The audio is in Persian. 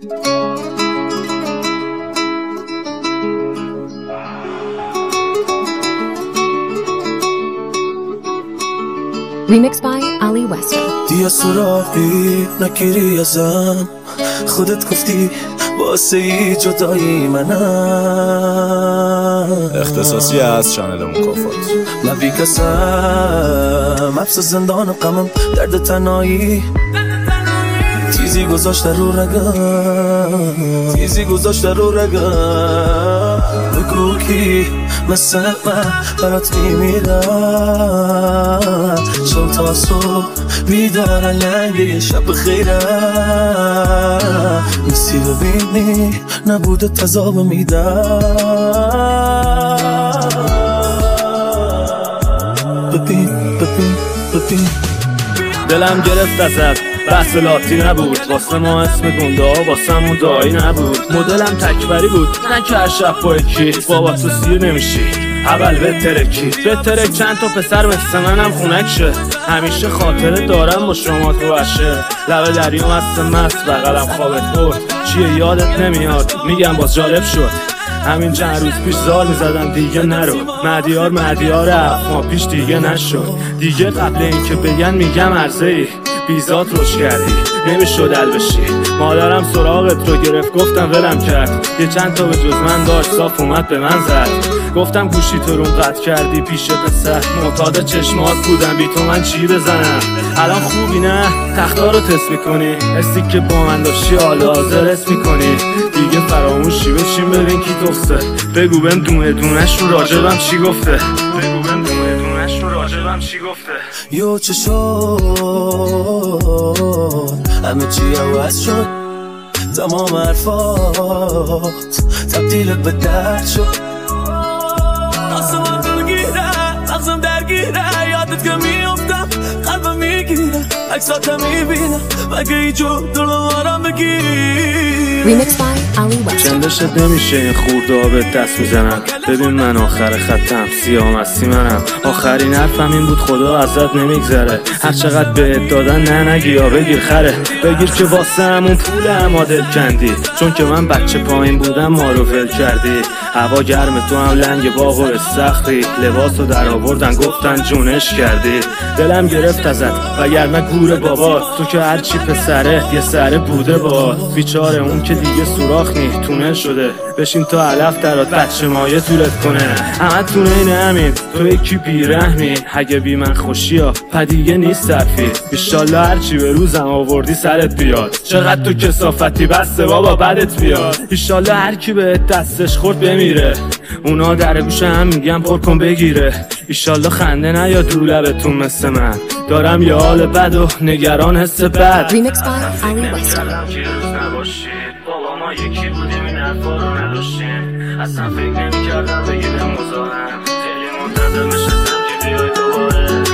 Remixed by Ali Wester. دیگه سراغی نگیری ازم، خودت گفتی واسه ای جدایی منم. اختصاصی از چنل مکافات. من بی کسم، حبس زندان غمم، درد تنهایی تیزی گذاشته رو رگم، تیزی گذاشته رو رگم. بگو کی مثل من برات میمیرم، شب تا صبح بیدارم لنگه شب خیرم. نیستی ببینی نبوده تذاب میدم. ببین ببین ببین دلم گرفت ازت، بحث لاتی نبود، واسه ما اسم گنده ها واسه همون دایی نبود. مدلم تکبری بود، نه که هر شب با یکی بابا تو سیر نمیشی اول بترک چند تا پسر مثل منم خونک شه. همیشه خاطره دارم با شما تو وشه، لب دریا مست بغلم خوابت برد. چیه یادت نمیاد؟ میگم باز جالب شد. همین چند روز پیش زار میزدم دیگه نرو، مهدیار رفت ما پیش دیگه نشد. دیگه قبل این که بگن میگم عرضه‌ای بیزات روش کردی، نمیشد حل بشی. مادرم سراغت رو گرفت گفتم ولم کرد، یه چند تا به جز من داشت صاف اومد به من زد. گفتم گوشی تو رو قطع کردی پیش پسر، معتاد چشمات بودم بی تو من چی بزنم. الان خوبی نه؟ تختا رو تست میکنی، حسی که با من داشتی حالا حاضر حس میکنی. دیگه فراموشی بشین ببین کی تخته، بگو بهم دونه دونش رو راجبم چی گفته، بگو بهم دونه دونش رو راجبم چی گفته. یو چه شد همه چی عوض شد، تمام حرفات تبدیل به درد شد. آسمان تو گیره، مغزم درگیره، یادت که میافتم قلبم میگیره، عکساتم میبینم مگه ایجو دلوارم بگیر. Remixed by Ali Wester. چندشت نمیشه این خورده آبت دست میزنم. ببین من آخر خطم، سیامستی منم. آخرین حرفم این بود خدا ازت نمیگذره، هر چقدر بهت دادن نه نگی یا بگیر خره. بگیر که واسه همون پول امادل کندی، چون که من بچه پایین بودم ما رو ول کردی. هوا گرم تو هم لنگ باغ و استخری، لباسو در آوردن گفتن جونش کردی. دلم گرفت ازت وگرنه گور بابا، تو که هرچی پسره یه سره بوده با. بیچاره اون که دیگه سوراخ نی تونل شده، بشین تا علف درات بچه مایه طولت کنه. همه تونه این همین تو یکی بیرحمی، اگه بی من خوشی ها پدیگه نیست حرفی. ایشالله هرچی به روزم آوردی سرت بیاد، چقدر تو کسافتی بسته بابا بدت بیاد. ایشالله هرکی به دستش خورد بمیره، اونا در گوشه هم میگم پر کن بگیره. ایشالله خنده نیاد رو لبتون مثل من، دارم یه حال بد و نگران حس بد. Remixed by Ali Wester. بابا ما یکی بودیم این حرفا رو نداشتیم، اصلا فکر نمی‌کردم بگیرم مزاحم. خیلی منتظر نشستم که بیای دوباره.